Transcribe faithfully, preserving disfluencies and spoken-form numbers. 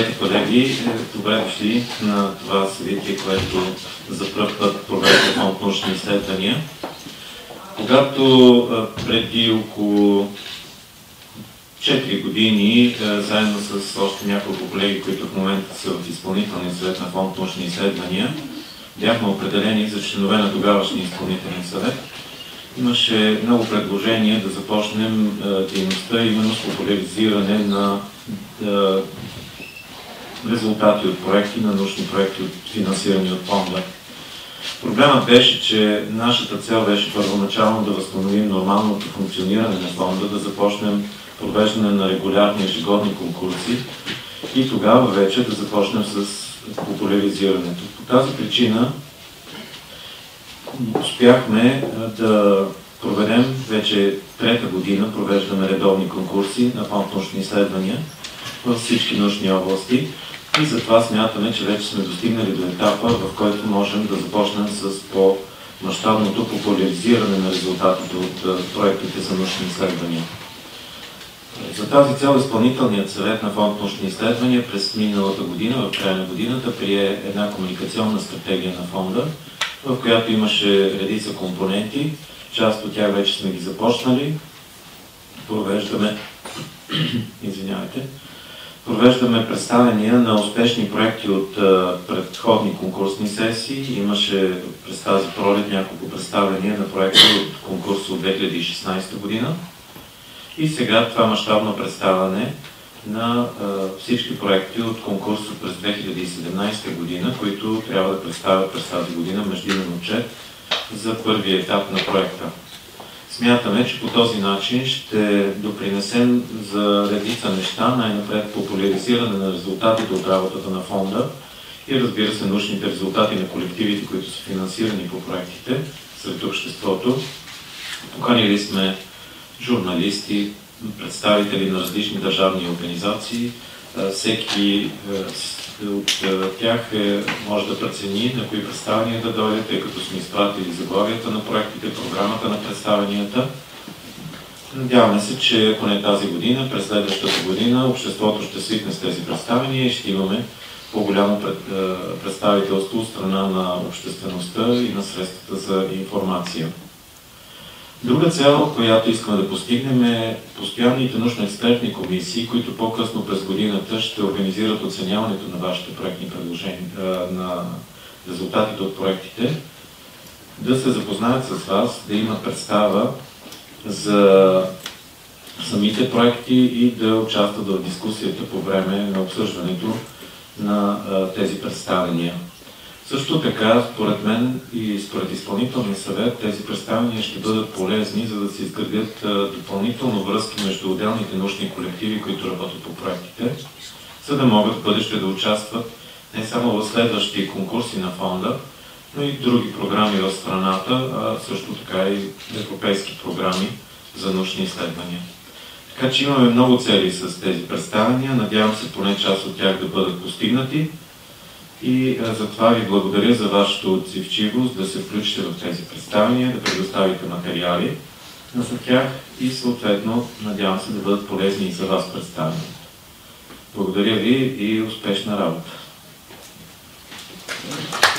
Здравейте, колеги! Добре дошли на това събитие, което за пръв път провежда Фонд научни изследвания. Когато преди около четири години, заедно с още няколко колеги, които в момента са в изпълнителния съвет на Фонд научни изследвания, бяхме определени за членове на тогавашния изпълнителен съвет, имаше много предложения да започнем дейността именно с популяризиране на резултати от проекти, на научни проекти, финансирани от фонда. Проблемът беше, че нашата цел беше първоначално да възстановим нормалното функциониране на фонда, да започнем провеждане на регулярни ежегодни конкурси и тогава вече да започнем с популяризирането. По тази причина успяхме да проведем вече трета година, провеждаме редовни конкурси на Фонд научни изследвания във всички научни области и затова смятаме, че вече сме достигнали до етапа, в който можем да започнем с по-мащабното популяризиране на резултатите от проектите за научни изследвания. За тази цел изпълнителният съвет на Фонд научни изследвания през миналата година, в края на годината, прие една комуникационна стратегия на фонда, в която имаше редица компоненти. Част от тях вече сме ги започнали. Провеждаме, извинявайте, провеждаме представяния на успешни проекти от а, предходни конкурсни сесии. Имаше през тази пролет няколко представяния на проекти от конкурса от две хиляди и шестнадесета година. И сега това мащабно представяне на а, всички проекти от конкурса през две хиляди и седемнадесета година, които трябва да представят през тази година междинен отчет за първия етап на проекта. Смятаме, че по този начин ще допринесем за редица неща, най-напред популяризиране на резултатите от работата на фонда и, разбира се, научните резултати на колективите, които са финансирани по проектите сред обществото. Поканили сме журналисти, представители на различни държавни организации. Всеки от тях може да прецени на кои представяния да дойде, тъй като сме изпратили заглавията на проектите, програмата на представянията. Надяваме се, че поне тази година, през следващата година, обществото ще свикне с тези представяния и ще имаме по-голямо представителство от страна на обществеността и на средствата за информация. Друга цел, която искаме да постигнем, е постоянните научно-експертни комисии, които по-късно през годината ще организират оценяването на вашите проектни предложения, на резултатите от проектите, да се запознаят с вас, да имат представа за самите проекти и да участват в дискусията по време на обсъждането на тези представяния. Също така, според мен и според изпълнителния съвет, тези представяния ще бъдат полезни, за да се изградят допълнително връзки между отделните научни колективи, които работят по проектите, за да могат в бъдеще да участват не само в следващи конкурси на фонда, но и други програми в страната, а също така и европейски програми за научни изследвания. Така че имаме много цели с тези представяния, надявам се поне част от тях да бъдат постигнати. И а, затова ви благодаря за вашата отзивчивост да се включите в тези представяния, да предоставите материали за тях и съответно надявам се да бъдат полезни и за вас представяния. Благодаря ви и успешна работа!